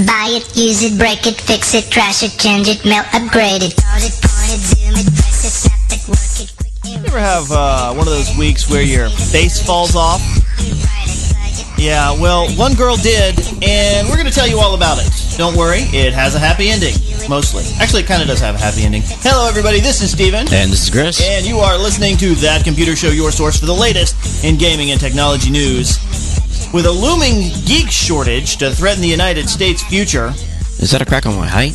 Buy it, use it, break it, fix it, trash it, change it, mail, upgrade it. Pause it, point it, zoom it, press it, snap it, work it, quick. You ever have one of those weeks where your face falls off? Yeah, well, one girl did, and we're going to tell you all about it. Don't worry, it has a happy ending, mostly. Actually, it kind of does have a happy ending. Hello, everybody, this is Steven. And this is Chris. And you are listening to That Computer Show, your source for the latest in gaming and technology news. With a looming geek shortage to threaten the United States' future... Is that a crack on my height?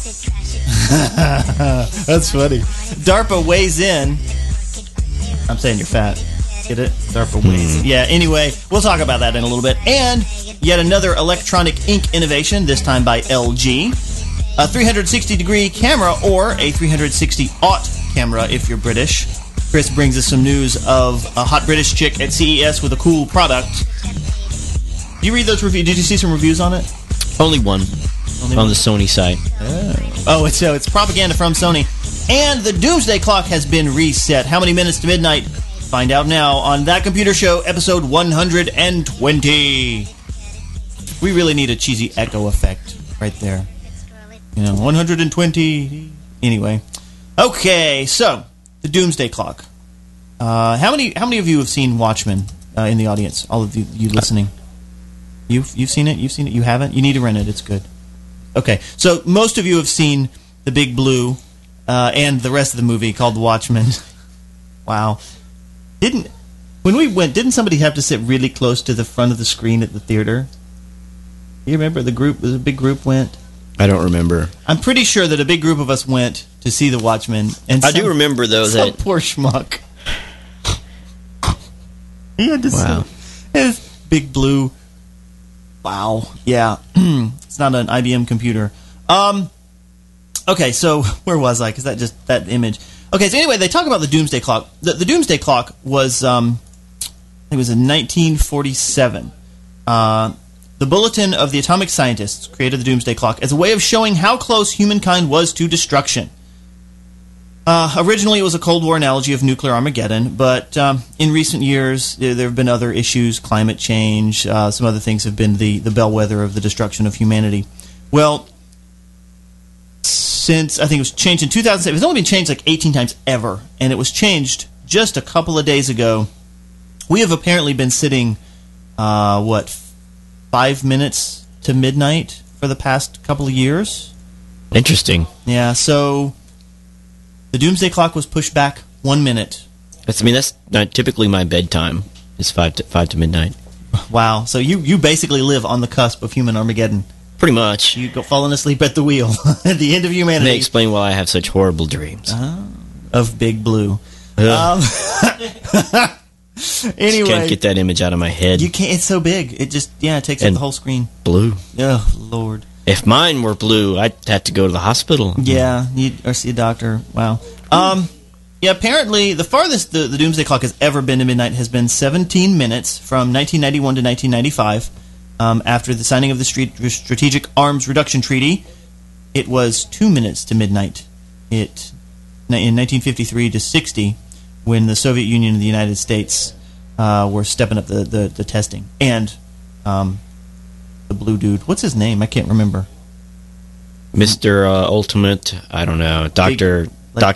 That's funny. DARPA weighs in... I'm saying you're fat. Get it? DARPA weighs in. Yeah, anyway, we'll talk about that in a little bit. And yet another electronic ink innovation, this time by LG. A 360-degree camera, or a 360-aught camera if you're British. Chris brings us some news of a hot British chick at CES with a cool product. Did you read those reviews? Did you see some reviews on it? Only one. On the Sony site. Oh, it's propaganda from Sony. And the Doomsday Clock has been reset. How many minutes to midnight? Find out now on That Computer Show, episode 120. We really need a cheesy echo effect right there. You know, 120. Anyway. Okay, so, the Doomsday Clock. How many of you have seen Watchmen in the audience? All of you listening? You've seen it? You've seen it? You haven't? You need to rent it. It's good. Okay, so most of you have seen The Big Blue and the rest of the movie called The Watchmen. Wow. When we went, didn't somebody have to sit really close to the front of the screen at the theater? You remember the big group went? I don't remember. I'm pretty sure that a big group of us went to see The Watchmen. And I do remember, though, some that... poor schmuck. He had to sit. His Big Blue... Wow. Yeah. It's not an IBM computer. Okay, so where was I? Because that image. Okay, so anyway, they talk about the Doomsday Clock. The Doomsday Clock was, I think it was in 1947. The Bulletin of the Atomic Scientists created the Doomsday Clock as a way of showing how close humankind was to destruction. Originally, it was a Cold War analogy of nuclear Armageddon, but in recent years, there have been other issues, climate change, some other things have been the bellwether of the destruction of humanity. Well, since, I think it was changed in 2007, it's only been changed like 18 times ever, and it was changed just a couple of days ago. We have apparently been sitting, 5 minutes to midnight for the past couple of years? Interesting. Yeah, so... The Doomsday Clock was pushed back 1 minute. That's not typically my bedtime. It's 5 to midnight. Wow. So you basically live on the cusp of human Armageddon. Pretty much. You go falling asleep at the wheel at the end of humanity. They explain why I have such horrible dreams. Of Big Blue. Anyway. Just can't get that image out of my head. You can't. It's so big. It just, it takes up the whole screen. Blue. Oh, Lord. If mine were blue, I'd have to go to the hospital. Yeah, or see a doctor. Wow. Yeah, apparently the farthest the Doomsday Clock has ever been to midnight has been 17 minutes from 1991 to 1995. After the signing of the Strategic Arms Reduction Treaty, it was 2 minutes to midnight. In 1953 to 60, when the Soviet Union and the United States were stepping up the testing. And... the blue dude. What's his name? I can't remember. Mr. Ultimate, I don't know. Dr.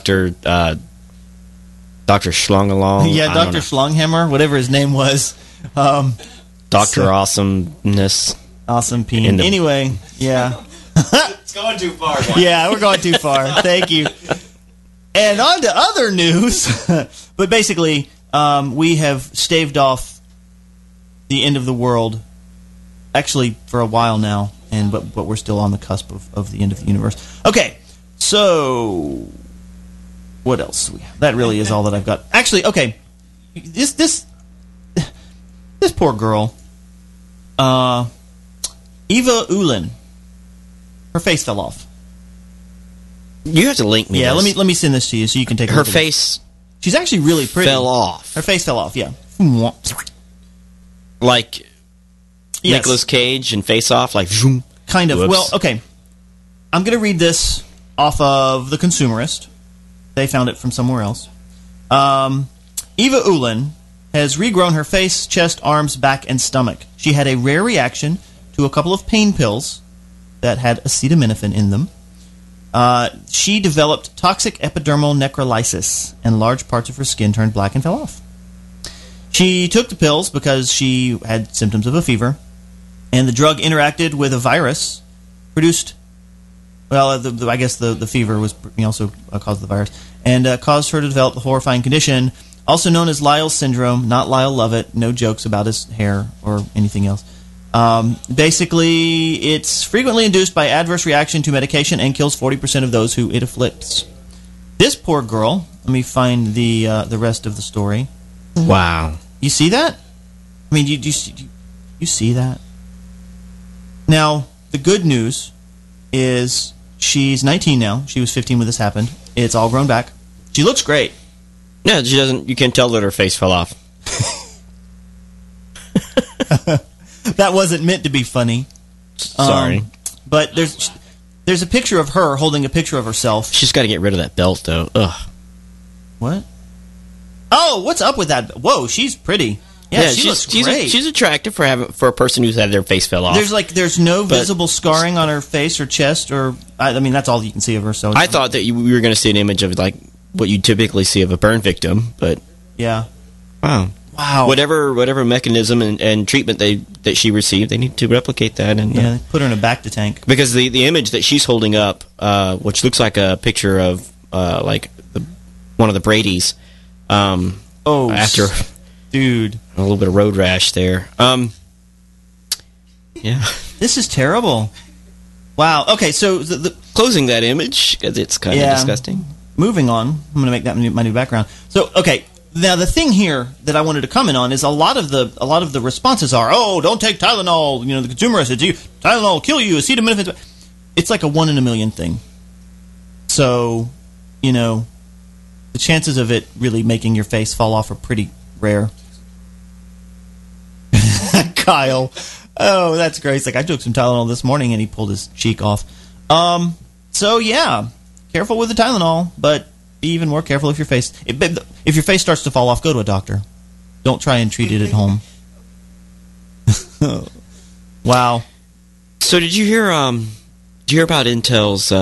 Schlongalong. Yeah, Dr. Schlonghammer, whatever his name was. Dr. Awesomeness. Awesome Peen. Anyway, yeah. It's going too far. Yeah, we're going too far. Thank you. And on to other news. But basically, we have staved off the end of the world. Actually, for a while now, but we're still on the cusp of the end of the universe. Okay, so what else do we have? That really is all that I've got. Actually, okay, this poor girl, Eva Ulin, her face fell off. You have to link me. Yeah, this. let me send this to you so you can take a her look at face. She's actually really pretty. Fell off. Her face fell off. Yeah, like. Yes. Nicolas Cage and Face Off, like zoom. Kind of. Whoops. Well, okay. I'm going to read this off of The Consumerist. They found it from somewhere else. Eva Ulin has regrown her face, chest, arms, back, and stomach. She had a rare reaction to a couple of pain pills that had acetaminophen in them. She developed toxic epidermal necrolysis, and large parts of her skin turned black and fell off. She took the pills because she had symptoms of a fever, and the drug interacted with a virus, produced, well, I guess the fever was also caused the virus, and caused her to develop the horrifying condition, also known as Lyle's syndrome, not Lyle Lovett, no jokes about his hair or anything else. Basically, it's frequently induced by adverse reaction to medication and kills 40% of those who it afflicts. This poor girl, let me find the rest of the story. Wow. You see that? I mean, you see that? Now, the good news is she's 19 now. She was 15 when this happened. It's all grown back. She looks great. Yeah, she doesn't. You can tell that her face fell off. That wasn't meant to be funny. Sorry. But there's a picture of her holding a picture of herself. She's got to get rid of that belt, though. Ugh. What? Oh, what's up with that? Whoa, she's pretty. Yeah, she looks great. She's attractive for a person who's had their face fell off. There's no visible scarring on her face or chest, or I mean that's all you can see of her. So I thought that we were going to see an image of like what you typically see of a burn victim, but yeah, wow. Whatever mechanism and treatment that she received, they need to replicate that and they put her in a Bacta tank, because the image that she's holding up, which looks like a picture of one of the Bradys. After. Dude. A little bit of road rash there. Yeah. This is terrible. Wow. Okay, so the closing that image, because it's kind of disgusting. Moving on. I'm going to make that my new background. So, okay, now the thing here that I wanted to comment on is a lot of the responses are, oh, don't take Tylenol. You know, the consumer said, Tylenol will kill you. Acetaminophen. It's like a 1 in a million thing. So, you know, the chances of it really making your face fall off are pretty rare. Kyle. Oh, that's great. It's like, I took some Tylenol this morning, and he pulled his cheek off. So, yeah. Careful with the Tylenol, but be even more careful if your face starts to fall off, go to a doctor. Don't try and treat it at home. Wow. So did you hear about Intel's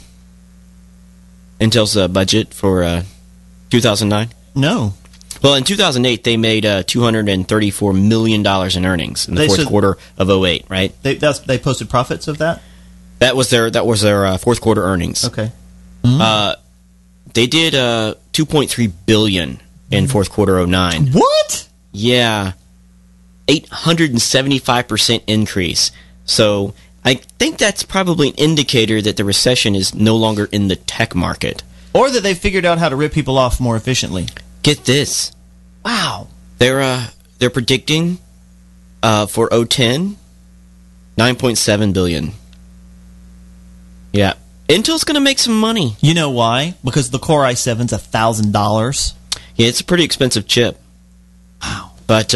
budget for 2009? No. Well, in 2008, they made $234 million in earnings in the fourth quarter of 2008, right? They posted profits of that? That was their fourth quarter earnings. Okay. Mm-hmm. They did $2.3 billion in fourth quarter 2009. What? Yeah. 875% increase. So I think that's probably an indicator that the recession is no longer in the tech market. Or that they figured out how to rip people off more efficiently. Get this. Wow. They're predicting for 2010, $9.7 billion. Yeah. Intel's going to make some money. You know why? Because the Core i7's $1,000. Yeah, it's a pretty expensive chip. Wow. But,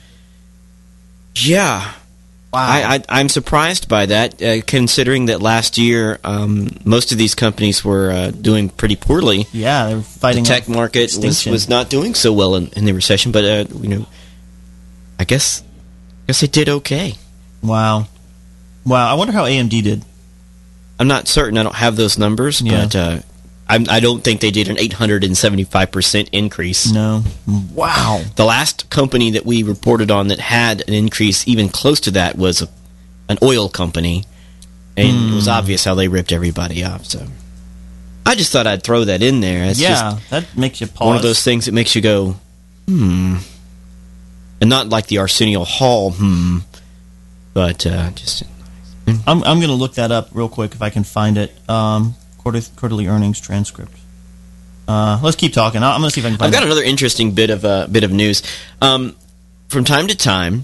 yeah. Wow. I'm surprised by that, considering that last year most of these companies were doing pretty poorly. Yeah, they were fighting. The tech market was not doing so well in the recession, but I guess they did okay. Wow. I wonder how AMD did. I'm not certain. I don't have those numbers, but I don't think they did an 875% increase. No. Wow. The last company that we reported on that had an increase even close to that was an oil company, and it was obvious how they ripped everybody off. So I just thought I'd throw that in there. It's just that makes you pause. One of those things that makes you go, and not like the Arsenio Hall, but just. I'm going to look that up real quick if I can find it. Quarterly earnings transcript. Let's keep talking. I'm going to see if I can find it. I've got another interesting bit of news. From time to time,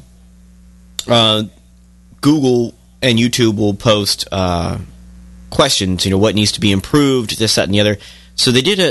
Google and YouTube will post questions. What needs to be improved, this, that, and the other. So they did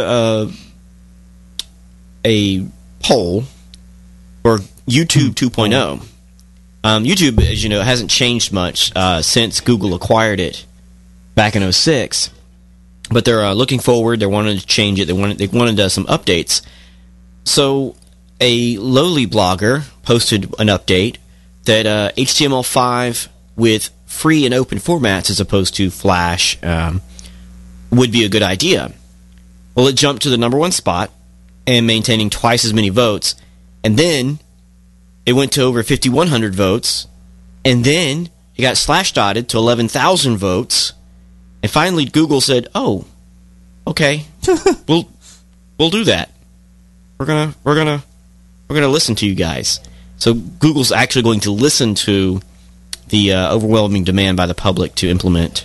a poll for YouTube 2.0. YouTube, as you know, hasn't changed much since Google acquired it back in 2006. But they're looking forward. They're wanting to change it. They wanted some updates. So a lowly blogger posted an update that HTML5 with free and open formats as opposed to Flash would be a good idea. Well, it jumped to the number one spot and maintaining twice as many votes, and then it went to over 5,100 votes, and then it got slash-dotted to 11,000 votes, and finally Google said, "Oh, okay, we'll do that. We're gonna listen to you guys." So Google's actually going to listen to the overwhelming demand by the public to implement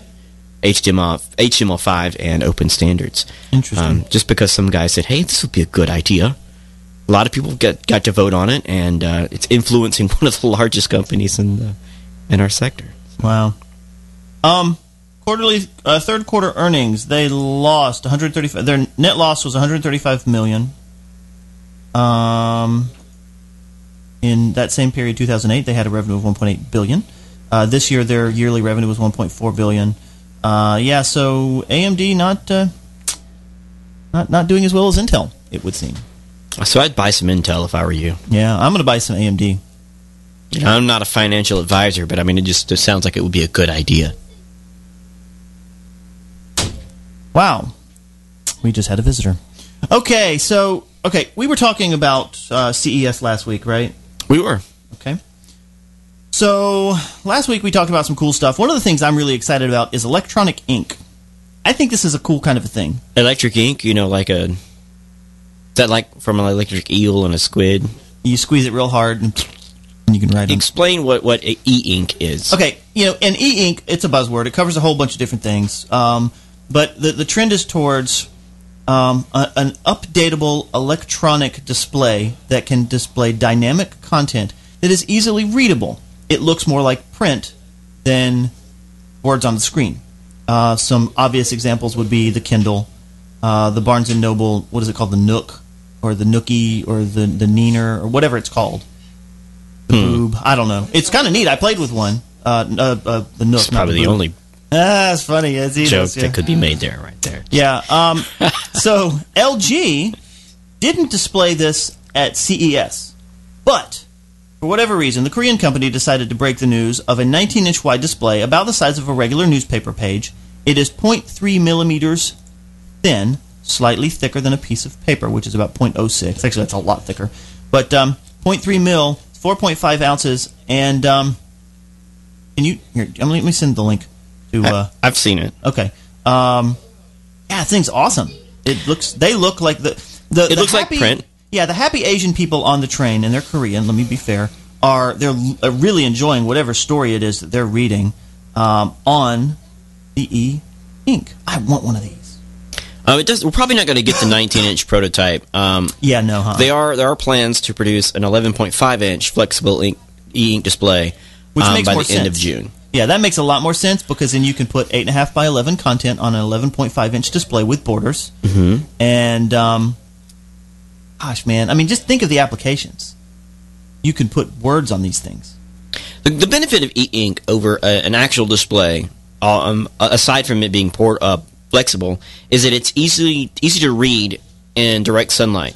HTML5 and open standards. Interesting. Just because some guy said, "Hey, this would be a good idea." A lot of people got to vote on it, and it's influencing one of the largest companies in our sector. Wow. Quarterly, third quarter earnings, they lost 135. Their net loss was 135 million. In that same period, 2008, they had a revenue of 1.8 billion. This year, their yearly revenue was 1.4 billion. So AMD not doing as well as Intel, it would seem. So I'd buy some Intel if I were you. Yeah, I'm going to buy some AMD. I'm not a financial advisor, but I mean, it just sounds like it would be a good idea. Wow. We just had a visitor. Okay, we were talking about CES last week, right? We were. Okay. So, last week we talked about some cool stuff. One of the things I'm really excited about is electronic ink. I think this is a cool kind of a thing. Electric ink, is that like from an electric eel and a squid? You squeeze it real hard and you can write it. Explain what e-ink is. Okay, and e-ink, it's a buzzword. It covers a whole bunch of different things. But the trend is towards an updatable electronic display that can display dynamic content that is easily readable. It looks more like print than words on the screen. Some obvious examples would be the Kindle, the Barnes & Noble, what is it called, the Nook, or the Nookie, or the Neener, or whatever it's called. The Boob, I don't know. It's kind of neat. I played with one. The Nook. It's probably the only that's funny. It's joke that could be made there, right there. Yeah. So LG didn't display this at CES, but for whatever reason, the Korean company decided to break the news of a 19-inch wide display about the size of a regular newspaper page. It is 0.3 millimeters thin, slightly thicker than a piece of paper, which is about 0.06. Actually, that's a lot thicker. But 0.3 mil, 4.5 ounces, and can you here? Let me send the link. I've seen it. Okay. That thing's awesome. They look like the It looks happy, like print. Yeah, the happy Asian people on the train, and they're Korean, let me be fair, they're really enjoying whatever story it is that they're reading on the e-ink. I want one of these. We're probably not going to get the 19-inch prototype. There are plans to produce an 11.5-inch flexible e-ink display Which makes by more the end of sense. June. Yeah, that makes a lot more sense because then you can put 8.5 by 11 content on an 11.5-inch display with borders. Mm-hmm. And, gosh, man, I mean, just think of the applications. You can put words on these things. The benefit of e-ink over an actual display, aside from it being flexible, is that it's easy to read in direct sunlight.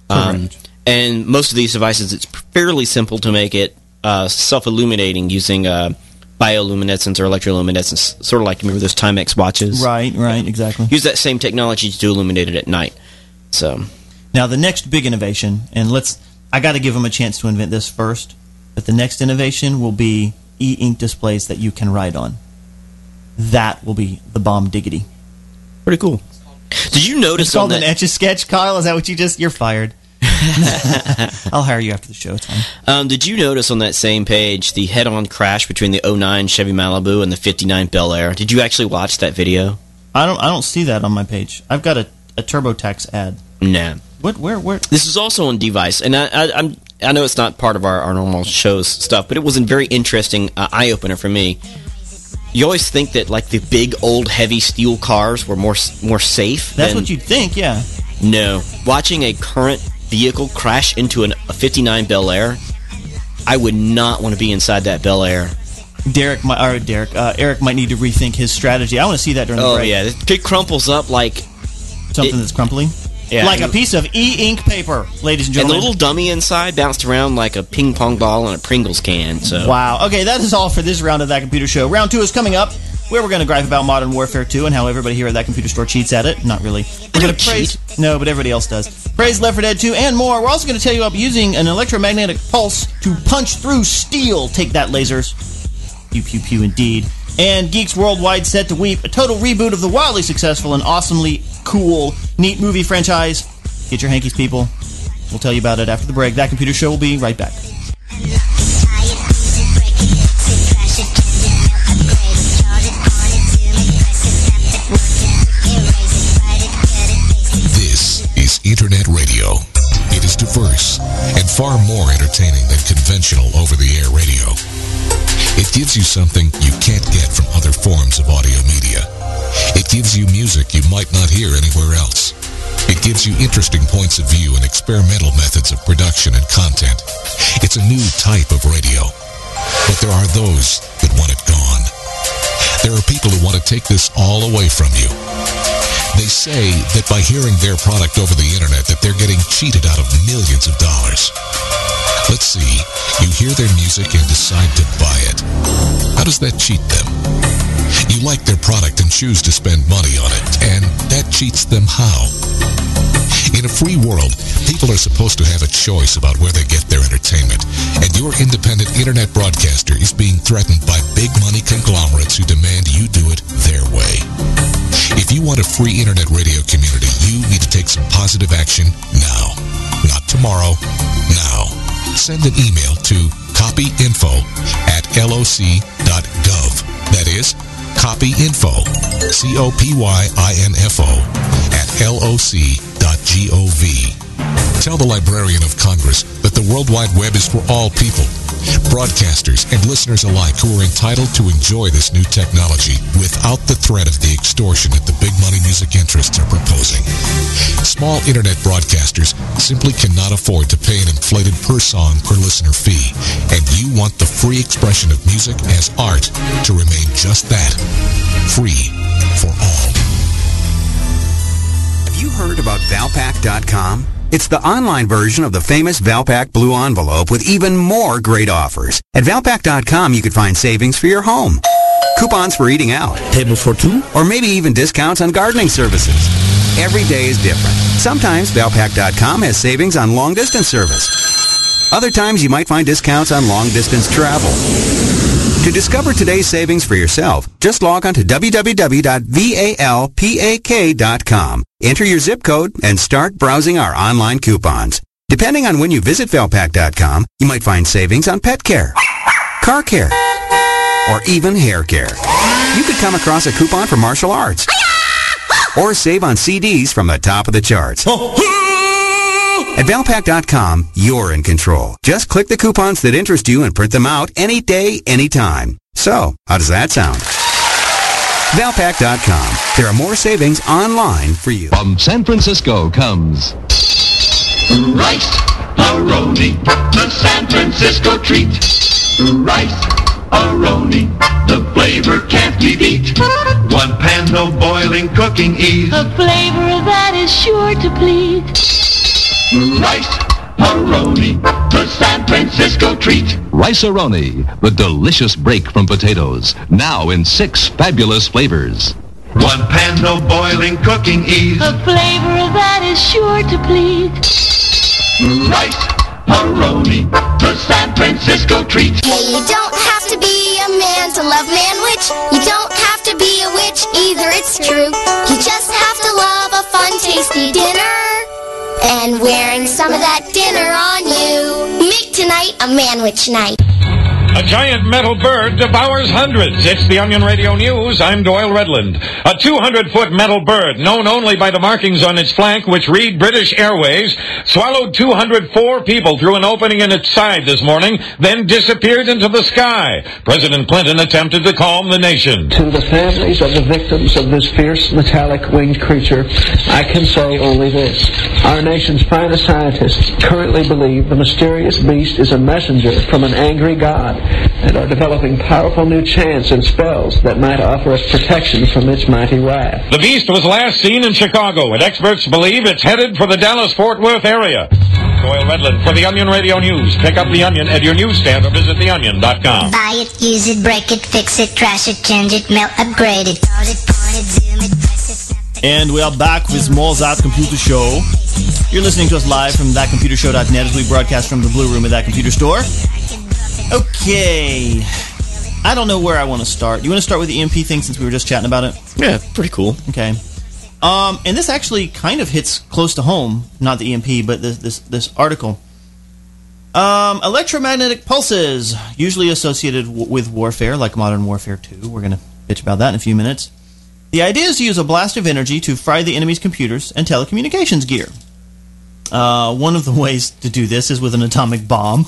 And most of these devices, it's fairly simple to make it self-illuminating using bioluminescence or electroluminescence, sort of like, remember those Timex watches? Right, exactly. Use that same technology to illuminate it at night. So now the next big innovation, and I got to give them a chance to invent this first, but the next innovation will be e-ink displays that you can write on. That will be the bomb diggity. Pretty cool. Did you notice it's called an Etch-a-Sketch, Kyle? Is that what you're fired? I'll hire you after the show. It's fine. Did you notice on that same page the head-on crash between the 09 Chevy Malibu and the 59 Bel Air? Did you actually watch that video? I don't see that on my page. I've got a TurboTax ad. Nah. Where? This is also on Device, and I know it's not part of our normal show's stuff, but it was a very interesting eye-opener for me. You always think that like the big old heavy steel cars were more safe. That's what you'd think, yeah. No, watching a current vehicle crash into a 59 Bel Air, I would not want to be inside that Bel Air. Eric might need to rethink his strategy. I want to see that during the break. Oh yeah, it crumples up like something that's crumply. Yeah. Like a piece of e-ink paper, ladies and And the gentlemen. little dummy inside bounced around like a ping pong ball in a Pringles can. So Wow. Okay, that is all for this round of That Computer Show. Round 2 is coming up, where we're going to gripe about Modern Warfare 2 and how everybody here at That Computer Store cheats at it. Not really. We're going to praise... No, but everybody else does. Praise Left 4 Dead 2 and more. We're also going to tell you about using an electromagnetic pulse to punch through steel. Take that, lasers. Pew, pew, pew, indeed. And Geeks Worldwide Set to Weep, a total reboot of the wildly successful and awesomely cool, neat movie franchise. Get your hankies, people. We'll tell you about it after the break. That Computer Show will be right back. This is Internet Radio. It is diverse and far more entertaining than conventional over-the-air radio. It gives you something you can't get from other forms of audio media. It gives you music you might not hear anywhere else. It gives you interesting points of view and experimental methods of production and content. It's a new type of radio. But there are those that want it gone. There are people who want to take this all away from you. They say that by hearing their product over the internet that they're getting cheated out of millions of dollars. Let's see, you hear their music and decide to buy it. How does that cheat them? You like their product and choose to spend money on it, and that cheats them how? In a free world, people are supposed to have a choice about where they get their entertainment, and your independent internet broadcaster is being threatened by big money conglomerates who demand you do it their way. If you want a free internet radio community, you need to take some positive action now. Not tomorrow, now. Send an email to copyinfo@loc.gov. That is, copyinfo, COPYINFO, @loc.gov. Tell the Librarian of Congress that the World Wide Web is for all people, broadcasters and listeners alike who are entitled to enjoy this new technology without the threat of the extortion that the big money music interests are proposing. Small internet broadcasters simply cannot afford to pay an inflated per-song, per-listener fee, and you want the free expression of music as art to remain just that, free for all. Have you heard about Valpak.com? It's the online version of the famous Valpak Blue Envelope with even more great offers. At Valpak.com, you could find savings for your home, coupons for eating out, Table for two? or maybe even discounts on gardening services. Every day is different. Sometimes Valpak.com has savings on long-distance service. Other times, you might find discounts on long-distance travel. To discover today's savings for yourself, just log on to www.valpak.com. Enter your zip code and start browsing our online coupons. Depending on when you visit Valpak.com, you might find savings on pet care, car care, or even hair care. You could come across a coupon for martial arts, or save on CDs from the top of the charts. At Valpak.com, you're in control. Just click the coupons that interest you and print them out any day, anytime. So, how does that sound? Valpak.com. There are more savings online for you. From San Francisco comes Rice-A-Roni, the San Francisco treat. Rice-A-Roni, the flavor can't be beat. One pan, no boiling, cooking ease. A flavor that is sure to please. Rice-A-Roni, the San Francisco treat. Rice-A-Roni, the delicious break from potatoes, now in 6 fabulous flavors. One pan, no boiling, cooking ease. A flavor that is sure to please. Rice-A-Roni, the San Francisco treat. Hey, you don't have to be a man to love Manwich. You don't have to be a witch either, it's true. You just have to love a fun, tasty dinner. And wearing some of that dinner on you. Make tonight a Manwich night. A giant metal bird devours hundreds. It's the Onion Radio News. I'm Doyle Redland. A 200-foot metal bird, known only by the markings on its flank, which read British Airways, swallowed 204 people through an opening in its side this morning, then disappeared into the sky. President Clinton attempted to calm the nation. To the families of the victims of this fierce metallic winged creature, I can say only this. Our nation's finest scientists currently believe the mysterious beast is a messenger from an angry God. and are developing powerful new chants and spells that might offer us protection from its mighty wrath. The beast was last seen in Chicago, and experts believe it's headed for the Dallas-Fort Worth area. Doyle Redland for the Onion Radio News. Pick up the Onion at your newsstand or visit theonion.com. Buy it, use it, break it, fix it, trash it, change it, melt, upgrade it, pause it, point it, zoom it, press it, snap it. And we are back with more That Computer Show. You're listening to us live from thatcomputershow.net as we broadcast from the Blue Room at That Computer Store. Okay. I don't know where I want to start. You want to start with the EMP thing since we were just chatting about it? Yeah, pretty cool. Okay. And this actually kind of hits close to home, not the EMP, but this article. Electromagnetic pulses, usually associated with warfare, like Modern Warfare 2. We're going to bitch about that in a few minutes. The idea is to use a blast of energy to fry the enemy's computers and telecommunications gear. One of the ways to do this is with an atomic bomb.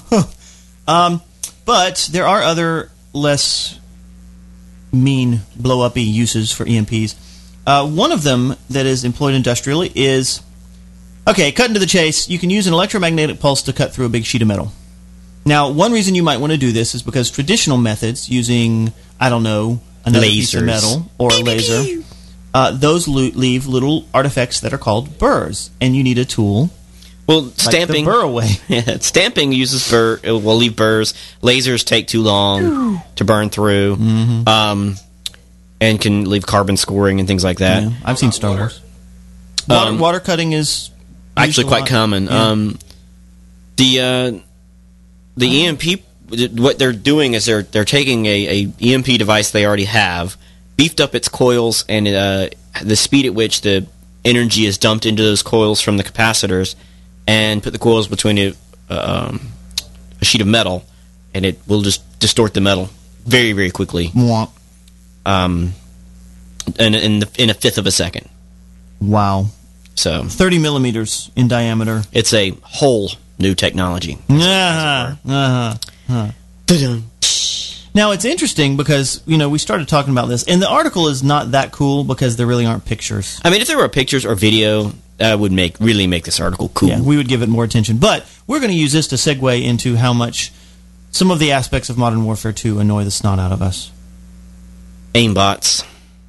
But there are other less mean, blow-up-y uses for EMPs. One of them that is employed industrially is... Okay, cutting to the chase, you can use an electromagnetic pulse to cut through a big sheet of metal. Now, one reason you might want to do this is because traditional methods using, I don't know, another piece of metal or a laser, those leave little artifacts that are called burrs, and you need a tool. Well, stamping, like the burr away. Yeah, stamping uses burr. It will leave burrs. Lasers take too long to burn through, and can leave carbon scoring and things like that. Yeah, I've seen Star Wars. Water cutting is actually quite common. Yeah. The EMP, what they're doing is they're taking a EMP device they already have, beefed up its coils, and the speed at which the energy is dumped into those coils from the capacitors, and put the coils between a sheet of metal, and it will just distort the metal very, very quickly. In a fifth of a second. Wow. So 30 millimeters in diameter. It's a whole new technology. Now it's interesting because we started talking about this, and the article is not that cool because there really aren't pictures. I mean, if there were pictures or video, that would really make this article cool. Yeah, we would give it more attention. But we're going to use this to segue into how much some of the aspects of Modern Warfare 2 annoy the snot out of us. Aimbots.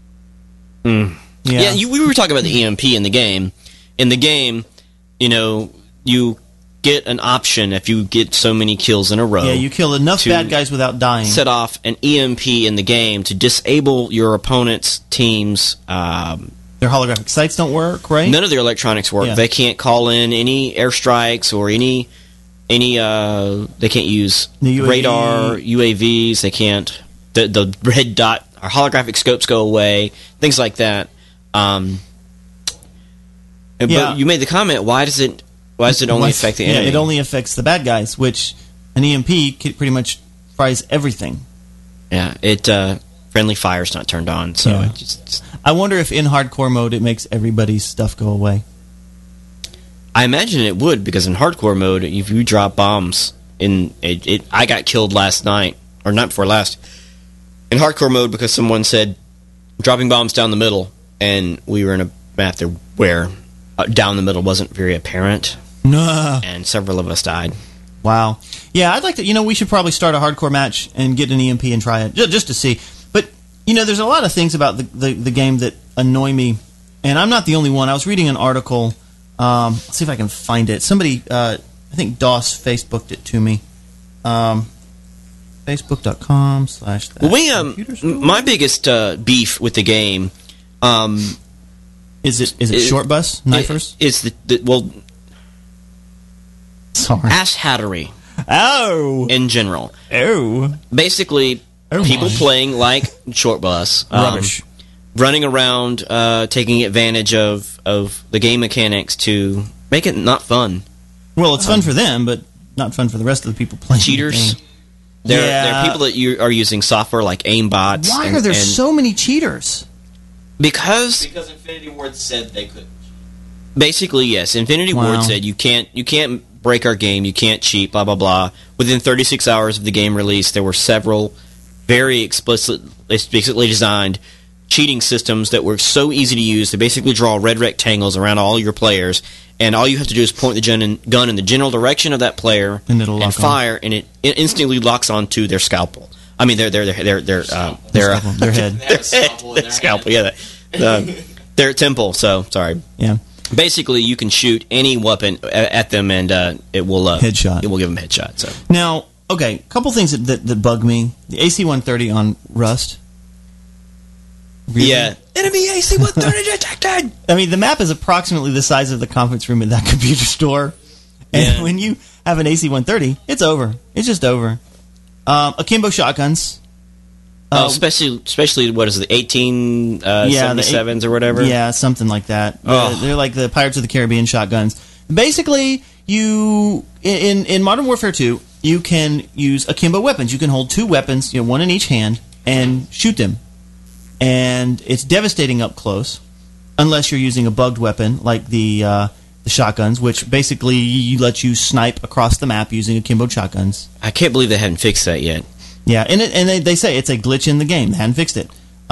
Yeah, we were talking about the EMP in the game. In the game, you get an option if you get so many kills in a row. Yeah, you kill enough bad guys without dying. Set off an EMP in the game to disable your opponent's team's... their holographic sights don't work, right? None of their electronics work. Yeah. They can't call in any airstrikes or any they can't use radar, UAVs. They can't... The red dot... Our holographic scopes go away, things like that. But you made the comment, why does it only affect the enemy? Yeah, it only affects the bad guys, which an EMP pretty much fries everything. Yeah, friendly fire's not turned on, so I wonder if in hardcore mode it makes everybody's stuff go away. I imagine it would, because in hardcore mode, if you drop bombs I got killed last night, or not before last, in hardcore mode because someone said dropping bombs down the middle, and we were in a map there where down the middle wasn't very apparent, and several of us died. Wow. Yeah, I'd like to, we should probably start a hardcore match and get an EMP and try it, just to see. But, there's a lot of things about the game that annoy me, and I'm not the only one. I was reading an article, let's see if I can find it. Somebody, I think DOS Facebooked it to me. Facebook.com/ my biggest beef with the game is it short bus knifers? Sorry, ass hattery. In general. Basically, people playing like short bus, rubbish, running around, taking advantage of the game mechanics to make it not fun. Well, it's fun for them, but not fun for the rest of the people playing. Cheaters. There are people that are using software like aimbots. Why are there so many cheaters? Because Infinity Ward said they couldn't. Basically, yes. Infinity Ward said you can't break our game, you can't cheat, blah blah blah. Within 36 hours of the game release, there were several very explicitly designed cheating systems that were so easy to use. They basically draw red rectangles around all your players, and all you have to do is point the gun in the general direction of that player and fire, and it instantly locks onto their scalpel. I mean, their head. Their scalpel, yeah. Their temple, so, sorry. Yeah. Basically, you can shoot any weapon at them, and it will... headshot. It will give them headshot, so... Now, okay, a couple things that bug me. The AC-130 on Rust. Really? Yeah. Enemy AC-130 detected! I mean, the map is approximately the size of the conference room in that computer store. And when you have an AC-130, it's over. It's just over. Akimbo shotguns. Especially what is it, 1877s or whatever? Yeah, something like that. They're like the Pirates of the Caribbean shotguns. Basically, you in Modern Warfare 2, you can use akimbo weapons. You can hold two weapons, one in each hand, and shoot them. And it's devastating up close, unless you're using a bugged weapon like the shotguns, which basically let you snipe across the map using akimbo shotguns. I can't believe they haven't fixed that yet. Yeah, and they say it's a glitch in the game. They hadn't fixed it.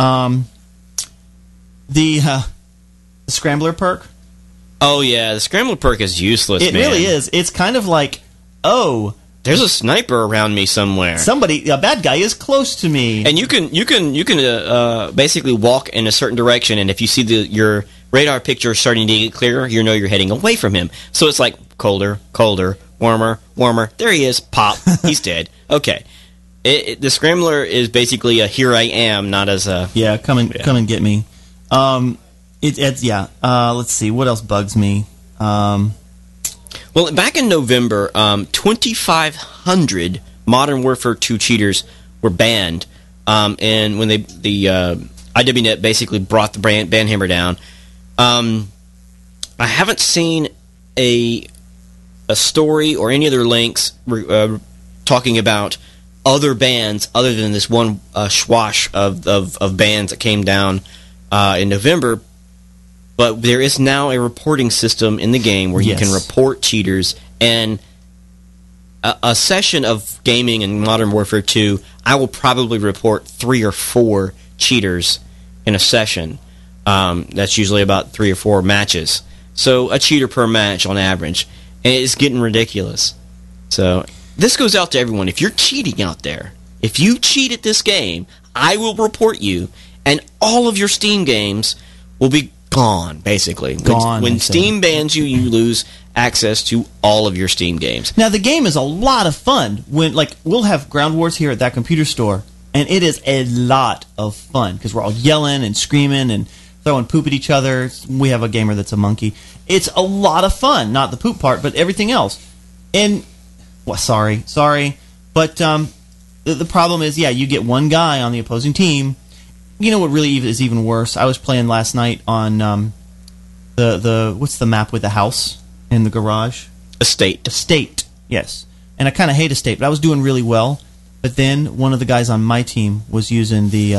The Scrambler perk. Oh, yeah, the Scrambler perk is useless, It really is. It's kind of like, there's a sniper around me somewhere. A bad guy is close to me. And you can basically walk in a certain direction, and if you see your radar picture starting to get clearer, you know you're heading away from him. So it's like colder, warmer. There he is. Pop. He's dead. Okay. The Scrambler is basically a here I am, not as a... Yeah, come and get me. Let's see, what else bugs me? Well, back in November, 2,500 Modern Warfare 2 cheaters were banned, and when the IWNet basically brought the ban hammer down. I haven't seen a story or any other links talking about other bans other than this one swash of bans that came down in November. But there is now a reporting system in the game where you can report cheaters, and a session of gaming in Modern Warfare 2, I will probably report 3 or 4 cheaters in a session. That's usually about 3 or 4 matches. So a cheater per match on average. And it's getting ridiculous. So this goes out to everyone. If you're cheating out there, if you cheat at this game, I will report you, and all of your Steam games will be gone, basically. When Steam bans you, you lose access to all of your Steam games. Now, the game is a lot of fun. We'll have Ground Wars here at that computer store, and it is a lot of fun, because we're all yelling and screaming and throwing poop at each other. We have a gamer that's a monkey. It's a lot of fun. Not the poop part, but everything else. And, sorry. But the problem is, you get one guy on the opposing team. You know what really is even worse? I was playing last night on what's the map with the house in the garage? Estate, yes. And I kind of hate Estate, but I was doing really well. But then one of the guys on my team was using the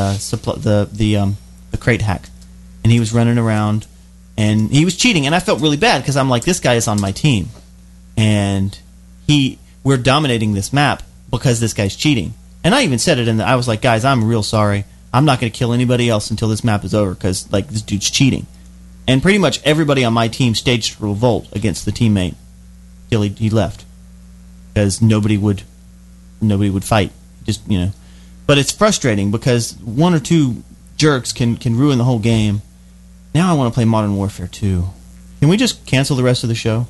crate hack, and he was running around, and he was cheating, and I felt really bad because I'm like, this guy is on my team, and we're dominating this map because this guy's cheating. And I even said it I was like, guys, I'm real sorry. I'm not going to kill anybody else until this map is over because this dude's cheating. And pretty much everybody on my team staged a revolt against the teammate till he left because nobody would fight. But it's frustrating because 1 or 2 jerks can ruin the whole game. Now I want to play Modern Warfare 2. Can we just cancel the rest of the show?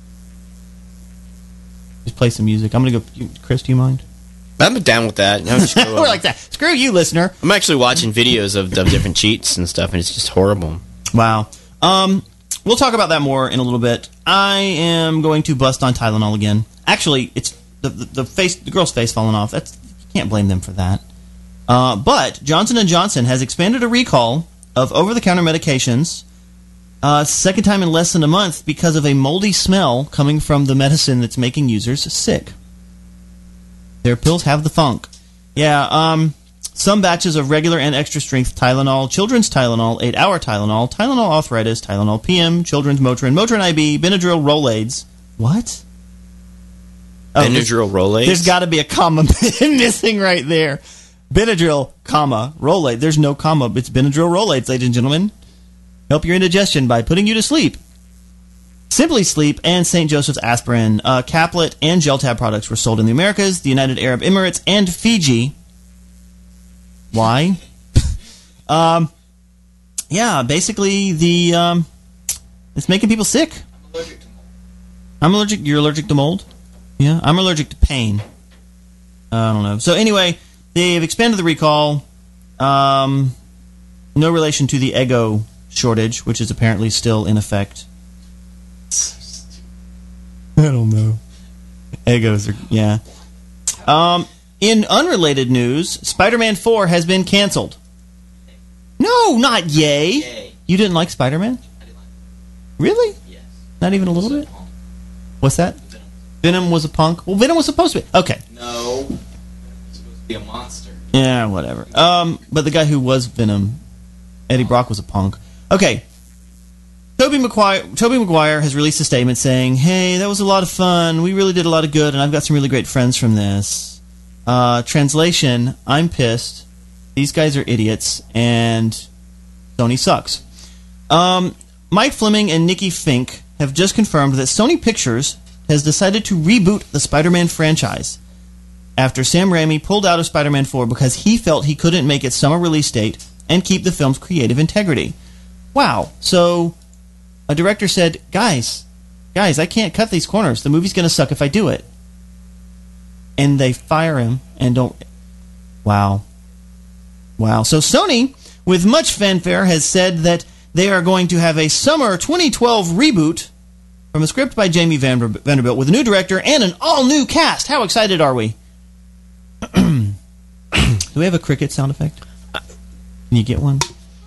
Just play some music. I'm going to go. Chris, do you mind? I'm down with that. We're like that. Screw you, listener. I'm actually watching videos of different cheats and stuff, and it's just horrible. Wow. We'll talk about that more in a little bit. I am going to bust on Tylenol again. Actually, it's the girl's face falling off. You can't blame them for that. But Johnson & Johnson has expanded a recall of over-the-counter medications, second time in less than a month, because of a moldy smell coming from the medicine that's making users sick. Their pills have the funk. Yeah, some batches of regular and extra-strength Tylenol, children's Tylenol, 8-hour Tylenol, Tylenol Arthritis, Tylenol PM, children's Motrin, Motrin IB, Benadryl Rolaids. What? Benadryl Rolaids? There's got to be a comma missing right there. Benadryl, comma, Rolaids. There's no comma. It's Benadryl Rolaids, ladies and gentlemen. Help your indigestion by putting you to sleep. Simply Sleep and St. Joseph's Aspirin, Caplet, and Geltab products were sold in the Americas, the United Arab Emirates, and Fiji. Why? Yeah, basically it's making people sick. I'm allergic to mold. You're allergic to mold? Yeah, I'm allergic to pain. I don't know. So anyway, they've expanded the recall. No relation to the Eggo shortage, which is apparently still in effect. I don't know. Eggos are, yeah. In unrelated news, Spider-Man 4 has been canceled. No, not yay. Yay. You didn't like Spider-Man? I didn't like it. Really? Yes. Not even a little bit? What's that? Venom was a punk? Well, Venom was supposed to be. Okay. No. It's supposed to be a monster. Yeah, whatever. But the guy who was Venom, Eddie Brock, was a punk. Okay. Tobey Maguire has released a statement saying, hey, that was a lot of fun. We really did a lot of good, and I've got some really great friends from this. Translation, I'm pissed. These guys are idiots, and Sony sucks. Mike Fleming and Nikki Fink have just confirmed that Sony Pictures has decided to reboot the Spider-Man franchise after Sam Raimi pulled out of Spider-Man 4 because he felt he couldn't make its summer release date and keep the film's creative integrity. Wow. So a director said, guys, I can't cut these corners. The movie's going to suck if I do it. And they fire him and don't... Wow. So Sony, with much fanfare, has said that they are going to have a summer 2012 reboot from a script by Jamie Vanderbilt with a new director and an all-new cast. How excited are we? Do we have a cricket sound effect? Can you get one?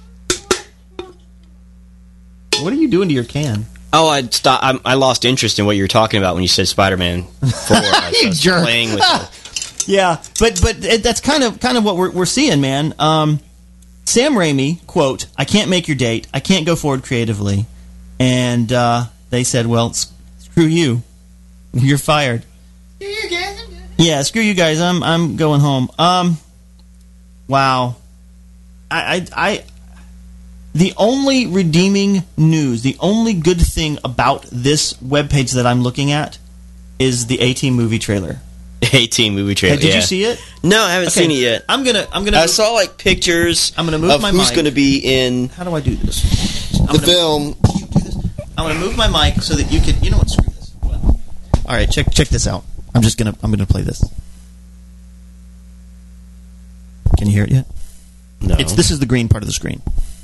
What are you doing to your can? Oh, I lost interest in what you were talking about when you said Spider-Man 4. I was jerk. playing with it. Yeah, but that's kind of what we're seeing, man. Sam Raimi, quote, I can't make your date. I can't go forward creatively. And they said, well, screw you. You're fired. Screw you guys. Yeah, screw you guys. I'm going home. Wow. The only redeeming news, the only good thing about this webpage that I'm looking at is the A-Team movie trailer. A-Team movie trailer. Did you see it? No, I haven't seen it yet. I'm gonna. I saw like pictures. I'm gonna move of my who's mic. going to be in. How do I do this? The film. I'm gonna move my mic so that you can. You know what? Screw this. All right, check this out. I'm gonna play this. Can you hear it yet? No. This is the green part of the screen.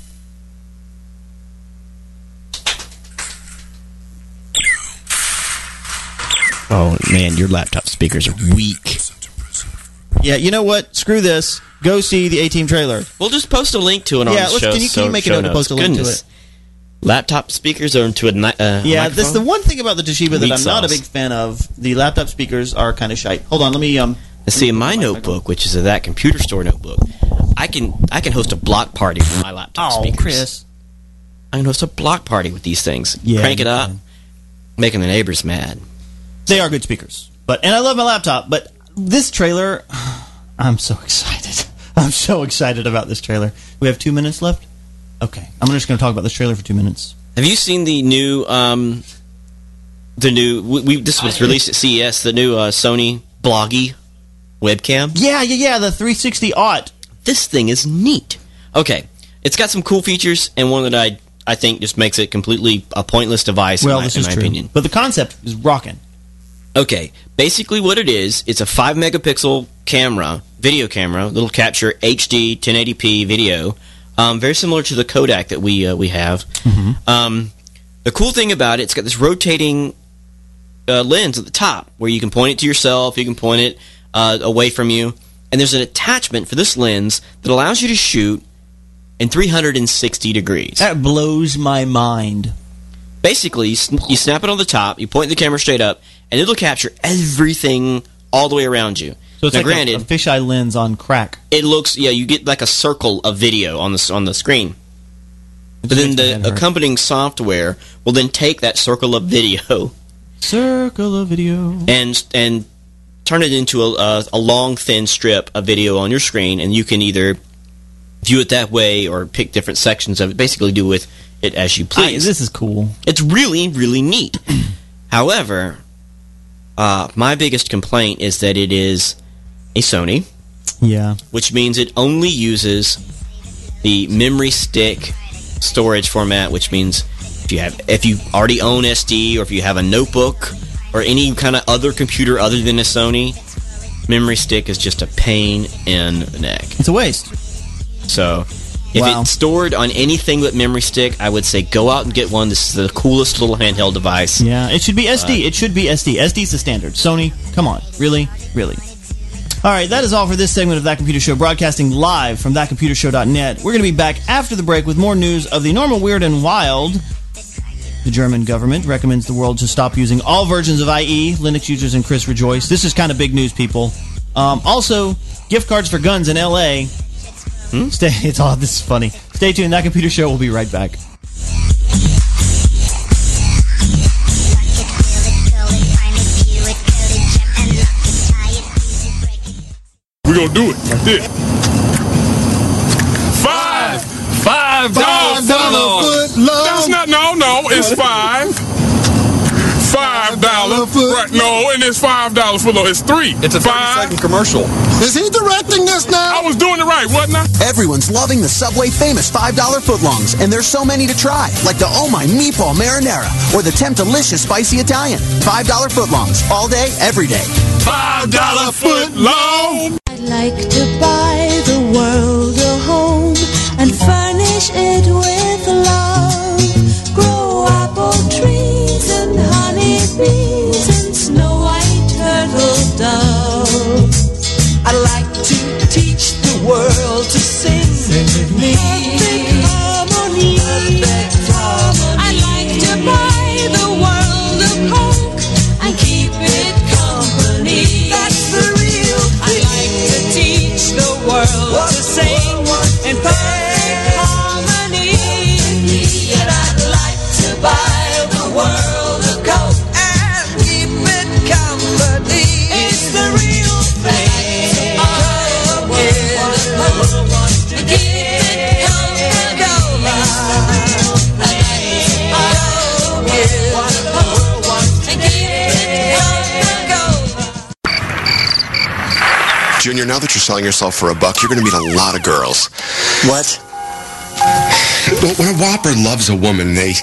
Oh man, your laptop speakers are weak. Yeah, you know what? Screw this. Go see the A-Team trailer. We'll just post a link to it on the show. Can you make a note to post a link to it? Laptop speakers are into a yeah, that's the one thing about the Toshiba that I'm not a sauce. big fan of. The laptop speakers are kind of shite. Hold on, let me see, in my notebook, which is that computer store notebook, I can host a block party with my laptop speakers. Chris. I can host a block party with these things. Yeah, Crank it up, making the neighbors mad. They are good speakers. And I love my laptop, but this trailer, I'm so excited. I'm so excited about this trailer. We have 2 minutes left? Okay. I'm just going to talk about this trailer for 2 minutes. Have you seen the new, this was released at CES, the new Sony Bloggy webcam? Yeah, the 360 Aught. This thing is neat. Okay. It's got some cool features, and one that I think just makes it completely a pointless device, in my opinion. But the concept is rocking. Okay, basically what it is, it's a 5 megapixel camera, video camera, that'll capture HD 1080p video, very similar to the Kodak that we have. Mm-hmm. The cool thing about it, it's got this rotating lens at the top where you can point it to yourself, you can point it away from you, and there's an attachment for this lens that allows you to shoot in 360 degrees. That blows my mind. Basically, you snap it on the top, you point the camera straight up, and it'll capture everything all the way around you. So it's now, like granted, a fisheye lens on crack. It looks, you get like a circle of video on the screen. But then the accompanying software will then take that circle of video, and turn it into a long, thin strip of video on your screen, and you can either view it that way or pick different sections of it. Basically, do with it as you please. This is cool. It's really, really neat. However, my biggest complaint is that it is a Sony. Yeah. Which means it only uses the memory stick storage format, which means if you already own SD, or if you have a notebook or any kind of other computer other than a Sony, memory stick is just a pain in the neck. It's a waste. So if it's stored on anything but memory stick, I would say go out and get one. This is the coolest little handheld device. Yeah, it should be SD. It should be SD. SD's the standard. Sony, come on. Really? Really? All right, that is all for this segment of That Computer Show, broadcasting live from thatcomputershow.net. We're going to be back after the break with more news of the normal, weird, and wild. The German government recommends the world to stop using all versions of IE. Linux users and Chris rejoice. This is kind of big news, people. Also, gift cards for guns in L.A. This is funny. Stay tuned. That Computer Show will be right back. We're going to do it like this. $5 foot long. That's not, no, it's $5 foot. Right, no, and it's $5 foot long. It's three. It's a 30-second commercial. Is he directing this now? I was doing it right, wasn't I? Everyone's loving the Subway famous $5 footlongs, and there's so many to try, like the Oh My Meatball Marinara or the Temp-Delicious Spicy Italian. $5 footlongs, all day, every day. $5 footlong. I'd like to buy the world a home and furnish it with love. Grow apple trees and honey bees and snow white turtle doves. I'd like to teach the world to sing with me. Perfect harmony. I'd like to buy the world a Coke and keep it company. That's the real thing. I'd like to teach the world to sing in perfect harmony. And I'd like to buy the world a Coke and keep it company. It's the real thing. Junior, now that you're selling yourself for $1, you're going to meet a lot of girls. What? Well, when a Whopper loves a woman, they...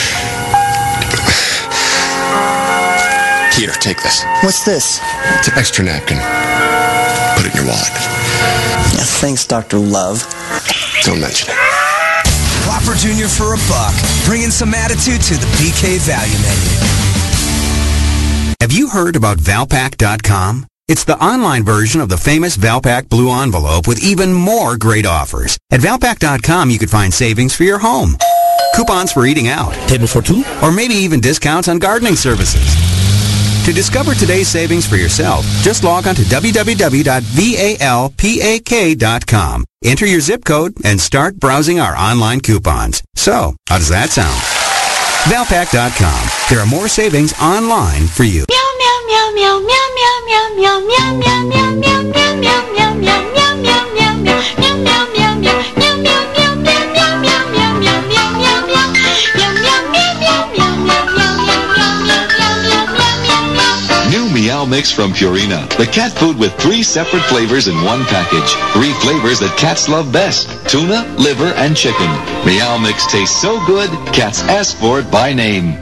Here, take this. What's this? It's an extra napkin. Put it in your wallet. Thanks, Dr. Love. Don't mention it. Whopper Jr. for $1. Bringing some attitude to the BK value menu. Have you heard about Valpak.com? It's the online version of the famous Valpak Blue Envelope with even more great offers. At Valpak.com, you could find savings for your home, coupons for eating out, table for two, or maybe even discounts on gardening services. To discover today's savings for yourself, just log on to www.valpak.com. Enter your zip code and start browsing our online coupons. So, how does that sound? Valpak.com. There are more savings online for you. Meow meow meow meow meow meow meow meow meow meow meow meow meow meow meow meow meow meow New Meow Mix from Purina. The cat food with 3 separate flavors in one package. 3 flavors that cats love best. Tuna, liver, and chicken. Meow Mix tastes so good, cats ask for it by name.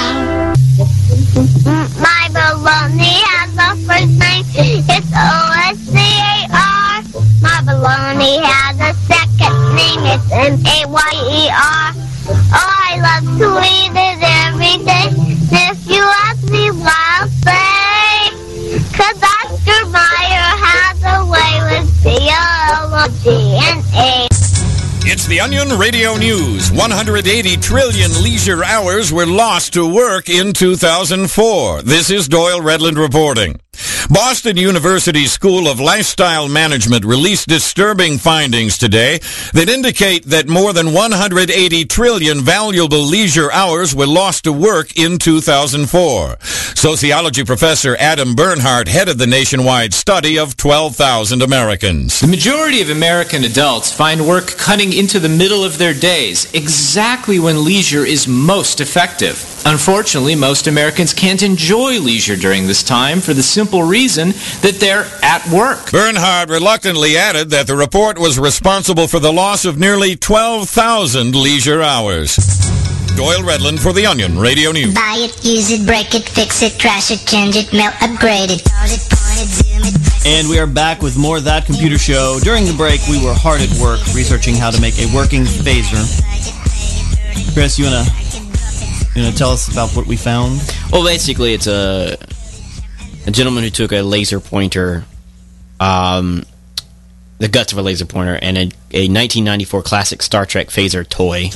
My baloney has a first name. It's O-S-C-A-R. My baloney has a second name. It's M-A-Y-E-R. Oh, I love to eat it every day. If you ask me why, I'll say, 'cause Dr. Meyer has a way with biology and A. It's the Onion Radio News. 180 trillion leisure hours were lost to work in 2004. This is Doyle Redland reporting. Boston University School of Lifestyle Management released disturbing findings today that indicate that more than 180 trillion valuable leisure hours were lost to work in 2004. Sociology professor Adam Bernhardt headed the nationwide study of 12,000 Americans. The majority of American adults find work cutting into the middle of their days, exactly when leisure is most effective. Unfortunately, most Americans can't enjoy leisure during this time for the simple reason that they're at work. Bernhard reluctantly added that the report was responsible for the loss of nearly 12,000 leisure hours. Doyle Redland for The Onion Radio News. Buy it, use it, break it, fix it, trash it, change it, melt, upgrade it, pause it, point it, zoom it, press it. And we are back with more of That Computer Show. During the break, we were hard at work researching how to make a working phaser. Chris, you wanna tell us about what we found? Well, basically, it's a gentleman who took a laser pointer, the guts of a laser pointer, and a 1994 classic Star Trek phaser toy,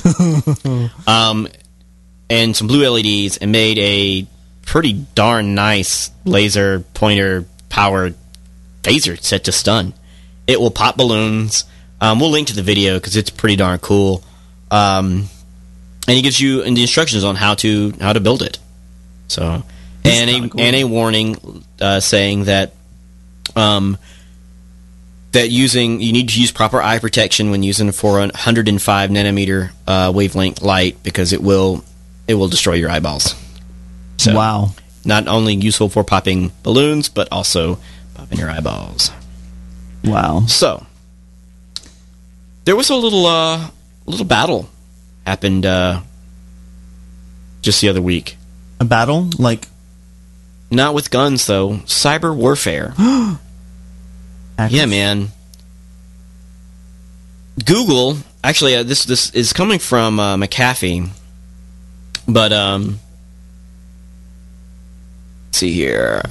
and some blue LEDs, and made a pretty darn nice laser pointer powered phaser set to stun. It will pop balloons. We'll link to the video because it's pretty darn cool. And he gives you the instructions on how to build it. So, and a warning saying that you need to use proper eye protection when using a 405 nanometer wavelength light, because it will destroy your eyeballs. So, wow! Not only useful for popping balloons, but also popping your eyeballs. Wow! So there was a little battle happened just the other week. A battle? Like? Not with guns, though. Cyber warfare. Yeah, man. Google, actually, this is coming from McAfee, but, let's see here.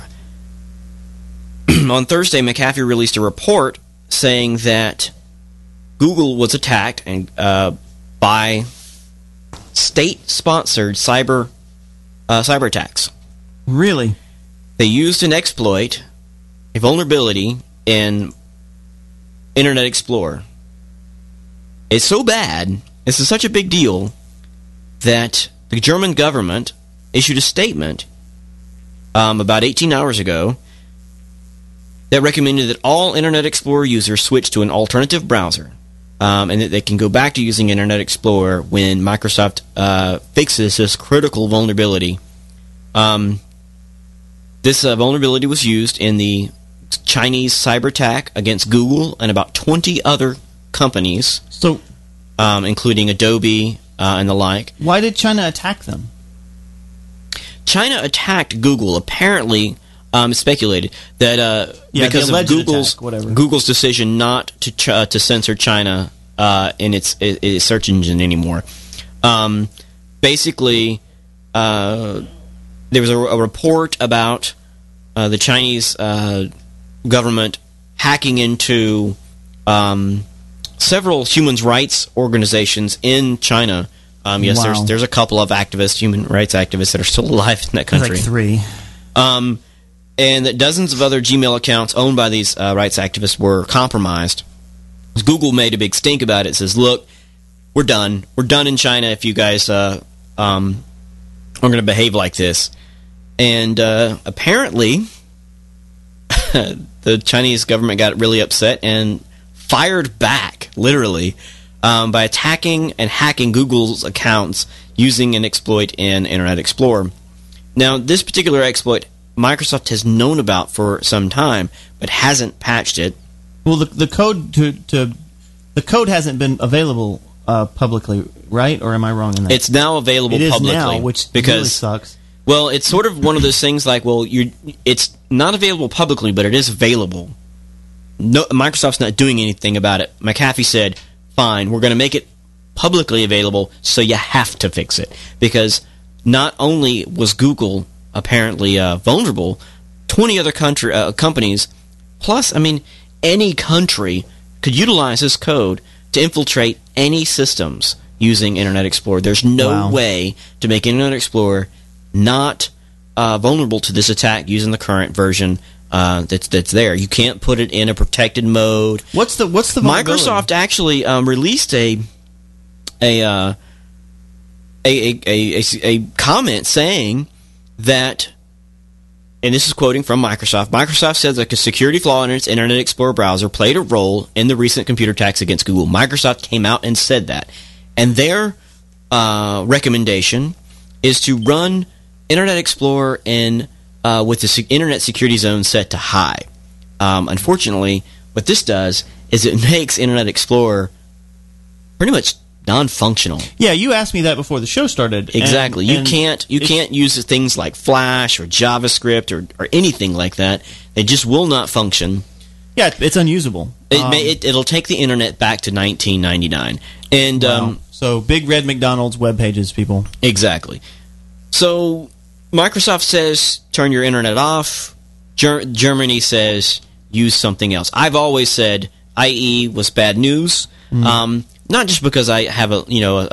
On Thursday, McAfee released a report saying that Google was attacked and by state-sponsored cyber attacks. Really? They used an exploit, a vulnerability in Internet Explorer. It's so bad, this is such a big deal, that the German government issued a statement about 18 hours ago that recommended that all Internet Explorer users switch to an alternative browser. And that they can go back to using Internet Explorer when Microsoft fixes this critical vulnerability. This vulnerability was used in the Chinese cyber attack against Google and about 20 other companies, so, including Adobe and the like. Why did China attack them? China attacked Google. Apparently, speculated that because of Google's decision not to censor China in its search engine anymore. Basically, there was a report about the Chinese government hacking into several human rights organizations in China. Yes, wow. there's a couple of human rights activists that are still alive in that country. Like 3. And that dozens of other Gmail accounts owned by these rights activists were compromised. Google made a big stink about it. It says, look, we're done. We're done in China if you guys are going to behave like this. And apparently, the Chinese government got really upset and fired back, literally, by attacking and hacking Google's accounts using an exploit in Internet Explorer. Now, this particular exploit Microsoft has known about for some time, but hasn't patched it. Well, the code the code hasn't been available publicly, right? Or am I wrong in that? It's now available publicly. It is now, which really sucks. Well, it's sort of one of those things like, well, it's not available publicly, but it is available. No, Microsoft's not doing anything about it. McAfee said, fine, we're going to make it publicly available, so you have to fix it. Because not only was Google apparently vulnerable, 20 other companies, plus, I mean, any country could utilize this code to infiltrate any systems using Internet Explorer. There's no way to make Internet Explorer not vulnerable to this attack using the current version that's there. You can't put it in a protected mode. What's the vulnerability? Microsoft actually released a comment saying that, and this is quoting from Microsoft. Microsoft says that a security flaw in its Internet Explorer browser played a role in the recent computer attacks against Google. Microsoft came out and said that, and their recommendation is to run Internet Explorer with the Internet Security Zone set to high. Unfortunately, what this does is it makes Internet Explorer pretty much non-functional. Yeah, you asked me that before the show started. Exactly. You can't use things like Flash or JavaScript or anything like that. They just will not function. Yeah, it's unusable. It'll take the internet back to 1999. And wow. So big red McDonald's web pages, people. Exactly. So Microsoft says turn your internet off. Germany says use something else. I've always said IE was bad news. Not just because I have a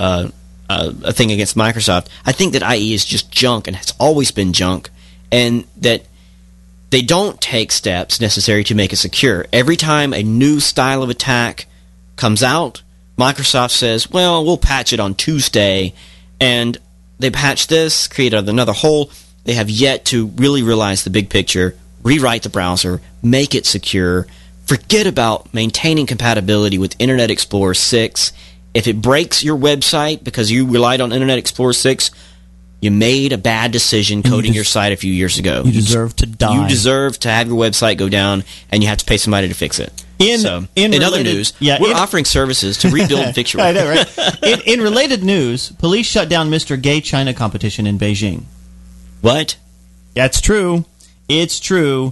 thing against Microsoft. I think that IE is just junk and has always been junk, and that they don't take steps necessary to make it secure. Every time a new style of attack comes out, Microsoft says, well, we'll patch it on Tuesday, and they patch this, create another hole. They have yet to really realize the big picture, rewrite the browser, make it secure. Forget about maintaining compatibility with Internet Explorer 6. If it breaks your website because you relied on Internet Explorer 6, you made a bad decision coding your site a few years ago. You deserve to die. You deserve to have your website go down, and you have to pay somebody to fix it. In other news, we're offering services to rebuild and fix your I know, right? In related news, police shut down Mr. Gay China competition in Beijing. What? That's true. It's true.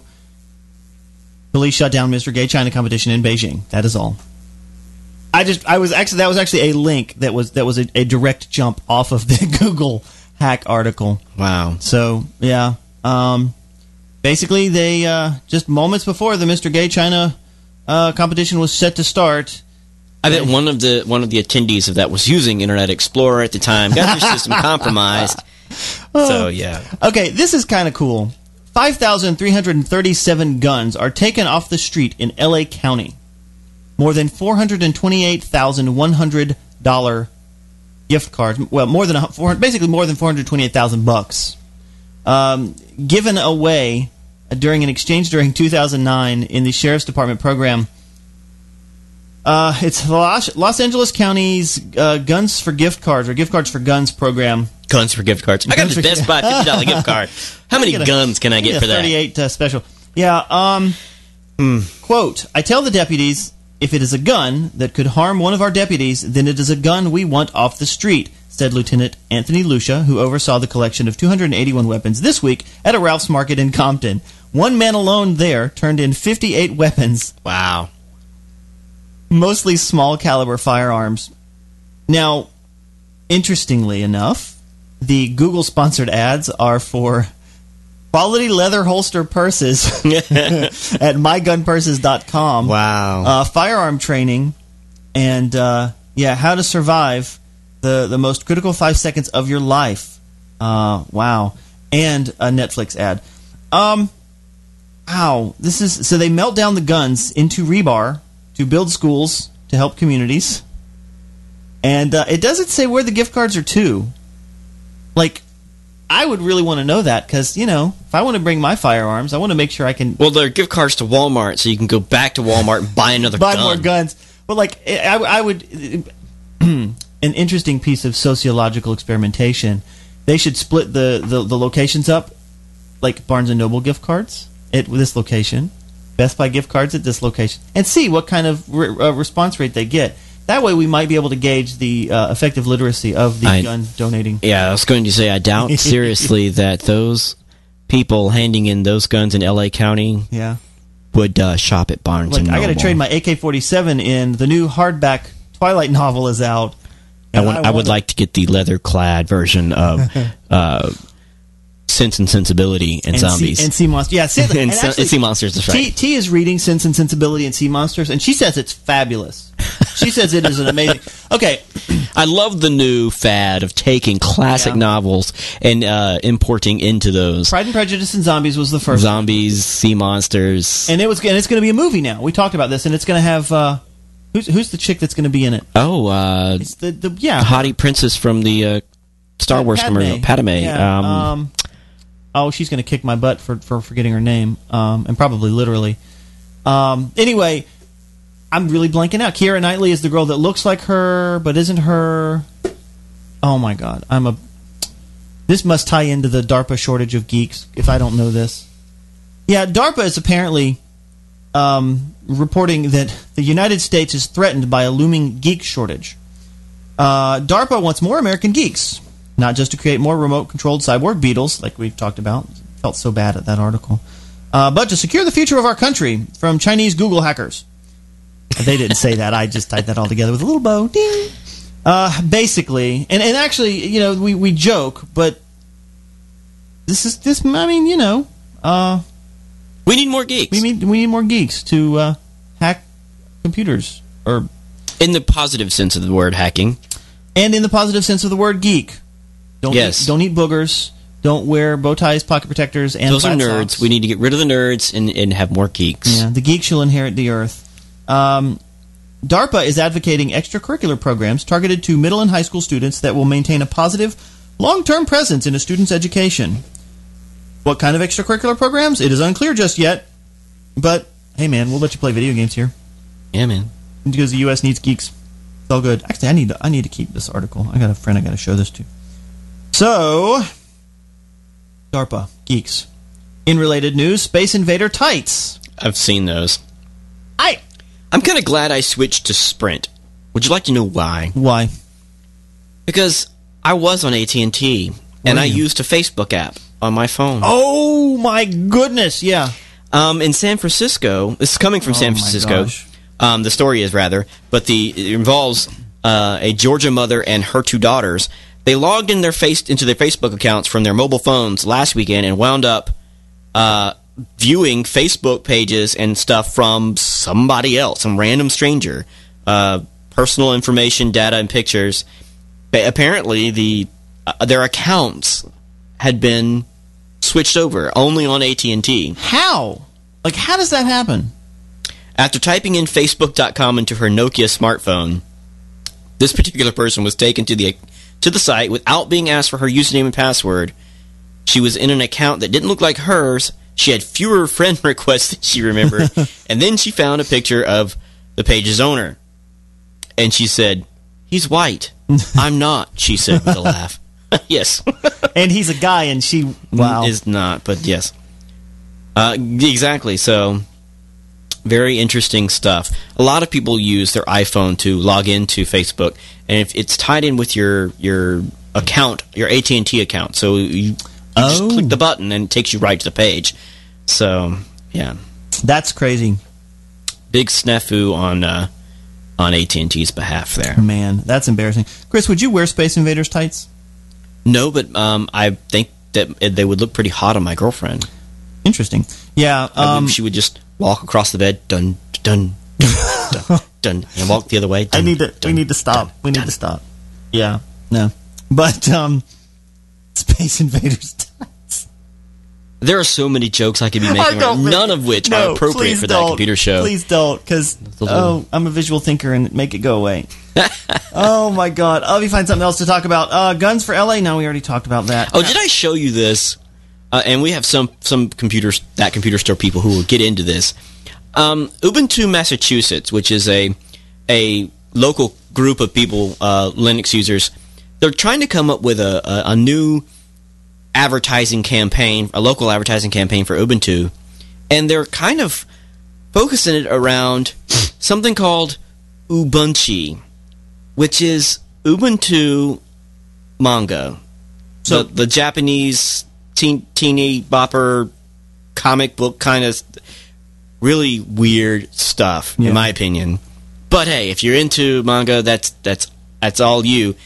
Police shut down Mr. Gay China competition in Beijing. That is all. That was actually a link that was a direct jump off of the Google hack article. Wow. So yeah, basically they just moments before the Mr. Gay China competition was set to start. I bet one of the attendees of that was using Internet Explorer at the time, got their system compromised. So yeah. Okay, this is kind of cool. 5,337 guns are taken off the street in L.A. County. More than $428,100 gift cards. Well, basically more than $428,000 given away during an exchange during 2009 in the Sheriff's Department program. It's Los Angeles County's Guns for Gift Cards or Gift Cards for Guns program. Guns for gift cards. I got the Best Buy $50 gift card. How many guns can I get for that? 38 special. Yeah. Quote, I tell the deputies, if it is a gun that could harm one of our deputies, then it is a gun we want off the street, said Lieutenant Anthony Lucia, who oversaw the collection of 281 weapons this week at a Ralph's Market in Compton. One man alone there turned in 58 weapons. Wow. Mostly small caliber firearms. Now, interestingly enough, the Google-sponsored ads are for quality leather holster purses at mygunpurses.com. Wow. Firearm training, and how to survive the most critical 5 seconds of your life. Wow. And a Netflix ad. Wow. So they melt down the guns into rebar to build schools to help communities. And it doesn't say where the gift cards are to. Like, I would really want to know that because, if I want to bring my firearms, I want to make sure I can... Well, there are gift cards to Walmart, so you can go back to Walmart and buy another buy gun. More guns. But, I would... an interesting piece of sociological experimentation. They should split the locations up, like Barnes & Noble gift cards at this location, Best Buy gift cards at this location, and see what kind of response rate they get. That way we might be able to gauge the effective literacy of the gun donating. Yeah, I was going to say, I doubt seriously that those people handing in those guns in L.A. County would shop at Barnes & Noble. I got to trade my AK-47 in. The new hardback Twilight novel is out. I would like to get the leather-clad version of Sense and Sensibility and Zombies. Sea Monsters. Yeah, and Sea Monsters, that's right. T is reading Sense and Sensibility and Sea Monsters, and she says it's fabulous. She says it is an amazing... Okay. I love the new fad of taking classic novels and importing into those. Pride and Prejudice and Zombies was the first. Zombies, Sea Monsters. And it's going to be a movie now. We talked about this, and it's going to have... Who's the chick that's going to be in it? Oh, it's the hottie princess from the Star Wars commercial, Padme. Yeah, she's going to kick my butt for forgetting her name, and probably literally. Anyway, I'm really blanking out. Keira Knightley is the girl that looks like her, but isn't her. Oh my God, This must tie into the DARPA shortage of geeks. If I don't know this, yeah, DARPA is apparently reporting that the United States is threatened by a looming geek shortage. DARPA wants more American geeks, not just to create more remote-controlled cyborg beetles, like we've talked about. Felt so bad at that article. But to secure the future of our country from Chinese Google hackers. They didn't say that. I just tied that all together with a little bow. Ding! Basically, and actually, we joke, but we need more geeks. We need more geeks to hack computers, or in the positive sense of the word hacking, and in the positive sense of the word geek. Don't eat boogers. Don't wear bow ties, pocket protectors, and those are flat nerds. socks. We need to get rid of the nerds and have more geeks. Yeah, the geeks shall inherit the earth. DARPA is advocating extracurricular programs targeted to middle and high school students that will maintain a positive, long-term presence in a student's education. What kind of extracurricular programs? It is unclear just yet. But, hey man, we'll let you play video games here. Yeah, man. Because the U.S. needs geeks. It's all good. Actually, I need to keep this article. I got a friend I got to show this to. So, DARPA, geeks. In related news, Space Invader tights. I've seen those. I'm kind of glad I switched to Sprint. Would you like to know why? Why? Because I was on AT&T, and I used a Facebook app on my phone. Oh, my goodness, yeah. In San Francisco, this is coming from San Francisco. The story is, rather, but it involves a Georgia mother and her two daughters. They logged into their Facebook accounts from their mobile phones last weekend and wound up viewing Facebook pages and stuff from somebody else, some random stranger. Personal information, data, and pictures. Apparently, their accounts had been switched over only on AT&T. How? Like, how does that happen? After typing in Facebook.com into her Nokia smartphone, this particular person was taken to the site without being asked for her username and password. She was in an account that didn't look like hers. She had fewer friend requests than she remembered. And then she found a picture of the page's owner. And she said, "He's white." "I'm not," she said with a laugh. Yes. And he's a guy, and she, is not, but yes. Exactly. So, very interesting stuff. A lot of people use their iPhone to log into Facebook, and if it's tied in with your account, your AT&T account, so you just click the button and it takes you right to the page. So, yeah. That's crazy. Big snafu on AT&T's behalf there. Man, that's embarrassing. Chris, would you wear Space Invaders tights? No, but I think that they would look pretty hot on my girlfriend. Interesting. Yeah. She would just walk across the bed, dun, dun, dun, dun, dun, and walk the other way. Dun, we need to stop. We need to stop. Yeah. No. But, Space Invaders tights. There are so many jokes I could be making, none of which are appropriate for that computer show. Please don't, because I'm a visual thinker and make it go away. Oh my God! Let me find something else to talk about. Guns for LA. No, we already talked about that. Oh, did I show you this? And we have some computer store people who will get into this. Ubuntu, Massachusetts, which is a local group of people, Linux users. They're trying to come up with a new advertising campaign, a local advertising campaign for Ubuntu, and they're kind of focusing it around something called Ubunchi, which is Ubuntu manga. So the Japanese teeny bopper comic book kind of really weird stuff, in my opinion. But hey, if you're into manga, that's all you.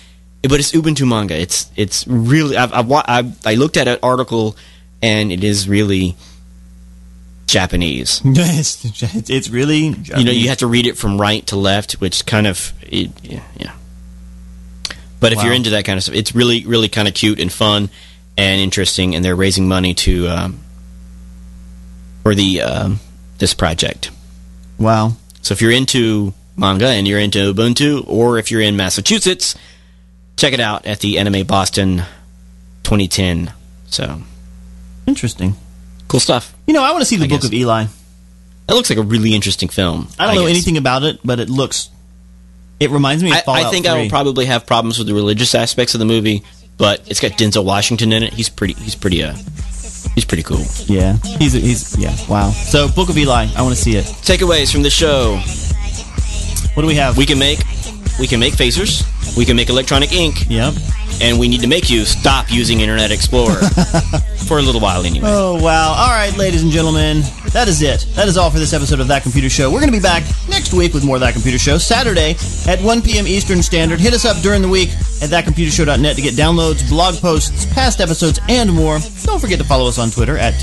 But it's Ubuntu manga. It's really. I looked at an article, and it is really Japanese. It's really Japanese. You have to read it from right to left, which kind of yeah. But if you're into that kind of stuff, it's really, really kind of cute and fun and interesting, and they're raising money to for the this project. Wow. So if you're into manga and you're into Ubuntu, or if you're in Massachusetts, check it out at the Anime Boston 2010. So interesting. Cool stuff. I want to see the Book of Eli. That looks like a really interesting film. I don't know anything about it, but it reminds me of Fallout 3. I think I will probably have problems with the religious aspects of the movie, but it's got Denzel Washington in it. He's pretty cool. Yeah. He's wow. So, Book of Eli, I want to see it. Takeaways from the show. What do we have? We can make phasers. We can make electronic ink. Yep. And we need to make you stop using Internet Explorer. For a little while, anyway. Oh, wow. All right, ladies and gentlemen. That is it. That is all for this episode of That Computer Show. We're going to be back next week with more of That Computer Show. Saturday at 1 p.m. Eastern Standard. Hit us up during the week at thatcomputershow.net to get downloads, blog posts, past episodes, and more. Don't forget to follow us on Twitter at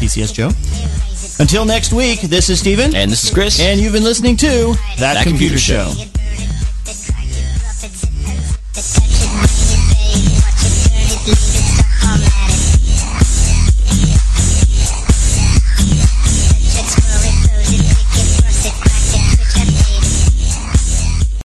TCSJoe. Until next week, this is Steven. And this is Chris. And you've been listening to That Computer Show.